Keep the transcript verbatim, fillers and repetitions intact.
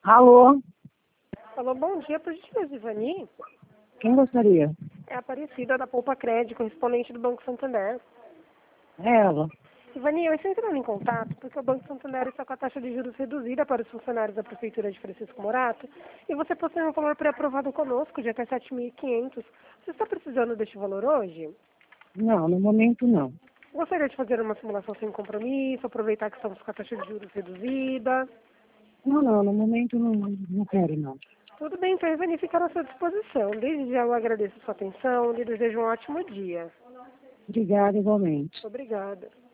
Alô? Alô, bom dia, por gentileza, Ivani. Quem gostaria? É a Aparecida da Poupa Crédito, correspondente do Banco Santander. É ela. Ivani, eu estou entrando em contato porque o Banco Santander está com a taxa de juros reduzida para os funcionários da Prefeitura de Francisco Morato e você possui um valor pré-aprovado conosco de até sete mil e quinhentos. Você está precisando deste valor hoje? Não, no momento não. Gostaria de fazer uma simulação sem compromisso, aproveitar que estamos com a taxa de juros reduzida. Não, não, no momento não, não quero não. Tudo bem, então, Ivani, fica à sua disposição. Desde já eu agradeço a sua atenção e desejo um ótimo dia. Obrigada igualmente. Obrigada.